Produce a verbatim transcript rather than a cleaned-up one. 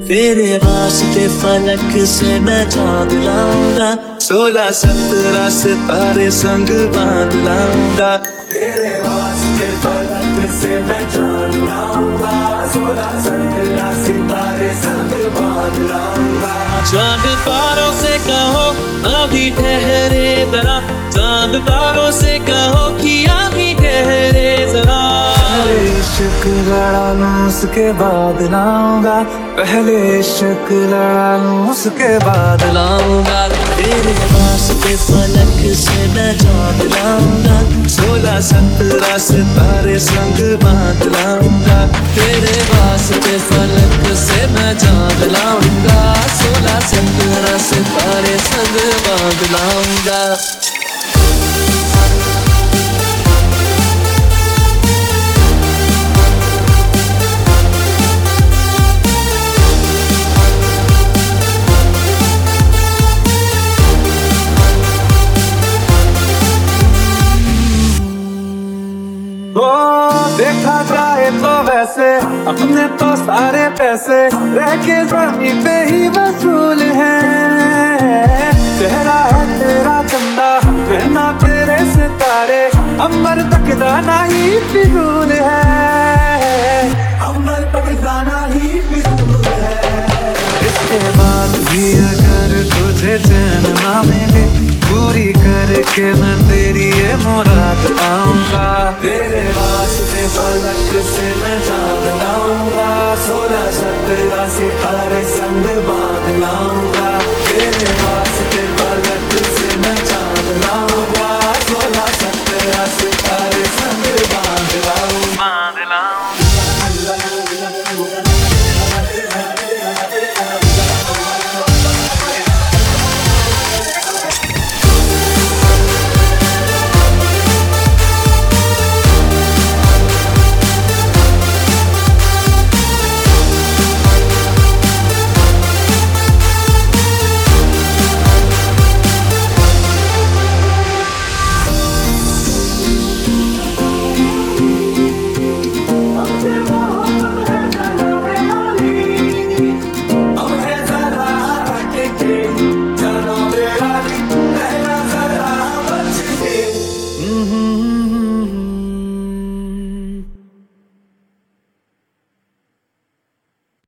तेरे वास्ते फलक से मैं चांद लाऊंगा, सोलह सत्रह सितारे संग बांध लाऊंगा। तेरे वास्ते फलक से मैं चांद लाऊंगा, सोलह सत्रह सितारे संग बांध लाऊंगा। चांद तारों से कहो अभी ठहरे जरा, चांद तारों से कहो कि अभी ठहरे जरा। इश्क लड़ा लूं उसके बाद लाऊंगा, पहले इश्क लड़ा लूं उसके बाद लाऊंगा। तेरे वास्ते फलक से मैं चांद लाऊंगा, सोलह सत्रह सितारे संग बांध लाऊंगा। तेरे वास्ते फलक से मैं चांद लाऊंगा, सोलह सत्रह सितारे संग बांध लाऊंगा। देखा जाए तो वैसे अपने तो सारे पैसे रह के जमी पे ही वसूल है। चेहरा है तेरा चंदा, रहना तेरे सितारे, अमर तक जाना ही फिजूल है, अमर तक जाना ही फिजूल है। इसके बाद भी अगर तुझे चैन ना मिले, पूरी करके मैं तेरी ये मुराद आऊंगा। तेरे वास्ते फलक से मैं चांद लाऊंगा, सोलह सत्रह सितारे संग बांध लाऊंगा।